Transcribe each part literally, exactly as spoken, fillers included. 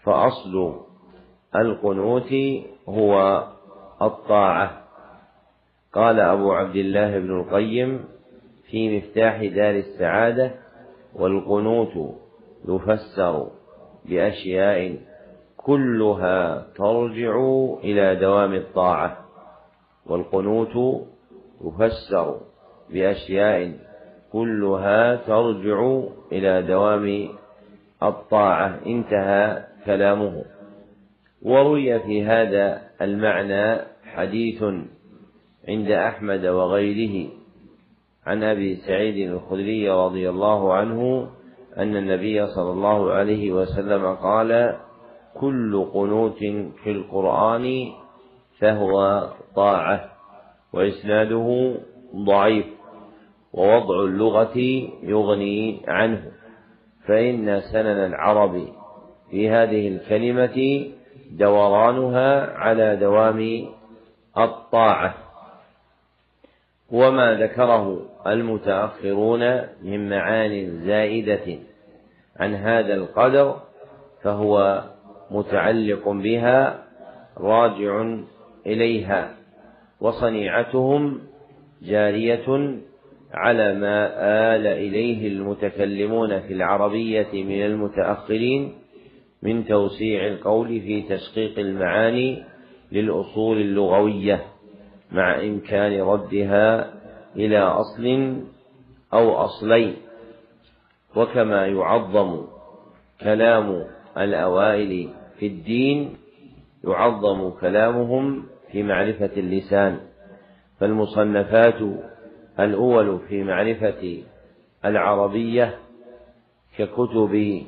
فأصل القنوت هو الطاعة. قال أبو عبد الله بن القيم في مفتاح دار السعادة: والقنوت يفسر بأشياء كلها ترجع إلى دوام الطاعة. والقنوت يفسر بأشياء كلها ترجع إلى دوام الطاعة. انتهى كلامه. وروي في هذا المعنى حديث عند أحمد وغيره عن أبي سعيد الخدري رضي الله عنه أن النبي صلى الله عليه وسلم قال: كل قنوت في القرآن فهو طاعة. وإسناده ضعيف، ووضع اللغة يغني عنه، فإن سنن العرب في هذه الكلمة دورانها على دوام الطاعة. وما ذكره المتأخرون من معان زائدة عن هذا القدر فهو متعلق بها راجع إليها، وصنيعتهم جارية على ما آل إليه المتكلمون في العربية من المتأخرين من توسيع القول في تشقيق المعاني للأصول اللغوية، مع إمكان ردها إلى أصل أو أصلين. وكما يعظم كلام الأوائل في الدين يعظم كلامهم في معرفة اللسان. فالمصنفات الأول في معرفة العربية ككتب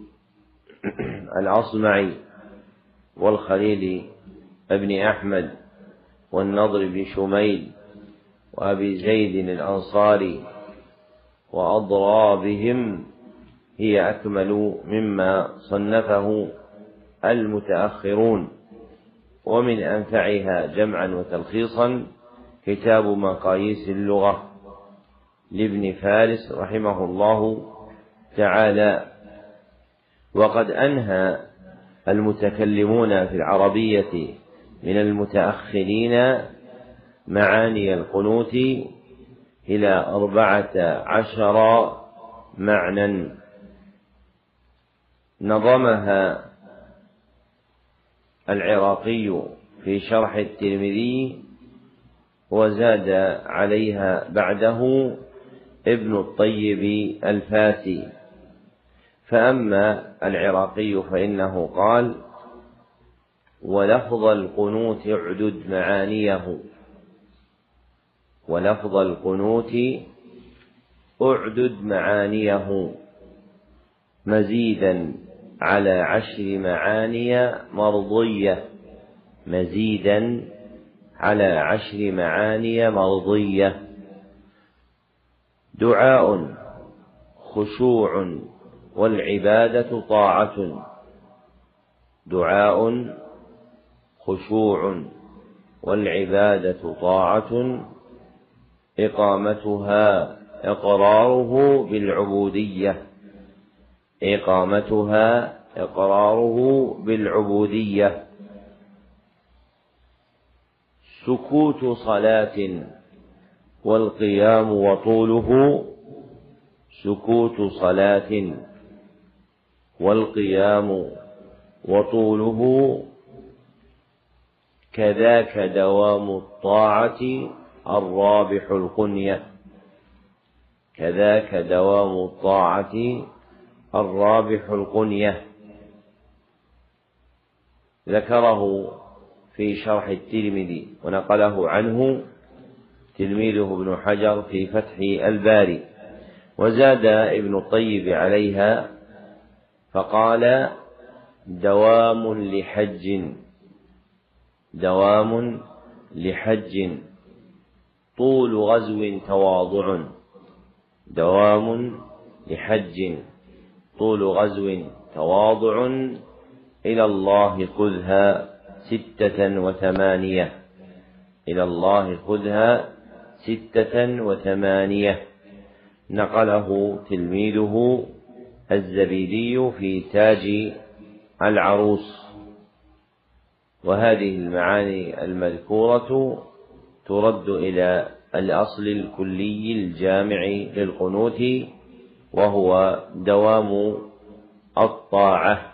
الأصمعي والخليل ابن أحمد والنضر بن شميل وأبي زيد الأنصاري وأضرابهم هي أكمل مما صنفه المتأخرون. ومن أنفعها جمعا وتلخيصا كتاب مقاييس اللغة لابن فارس رحمه الله تعالى. وقد أنهى المتكلمون في العربية من المتأخرين معاني القنوت إلى أربعة عشر معنى نظمها العراقي في شرح الترمذي، وزاد عليها بعده ابن الطيب الفاسي. فأما العراقي فإنه قال: ولفظ القنوت اعدد معانيه. ولفظ القنوت اعدد معانيه مزيدا على عشر معاني مرضية. مزيدا على عشر معاني مرضية: دعاء، خشوع، والعبادة طاعة. دعاء، خشوع، والعبادة طاعة. إقامتها إقراره بالعبودية. إقامتها إقراره بالعبودية. سكوت صلاة والقيام وطوله. سكوت صلاة والقيام وطوله. كذاك دوام الطاعة الرابح القنية. كذاك دوام الطاعة الرابح القنية. ذكره في شرح الترمذي ونقله عنه تلميذه ابن حجر في فتح الباري. وزاد ابن الطيب عليها فقال: دوام لحج. دوام لحج. طول غزو تواضع. دوام لحج. طول غزو تواضع. إلى الله خذها ستة وثمانية. إلى الله خذها ستة وثمانية. نقله تلميذه الزبيدي في تاج العروس. وهذه المعاني المذكورة ترد إلى الأصل الكلي الجامع للقنوت، وهو دوام الطاعة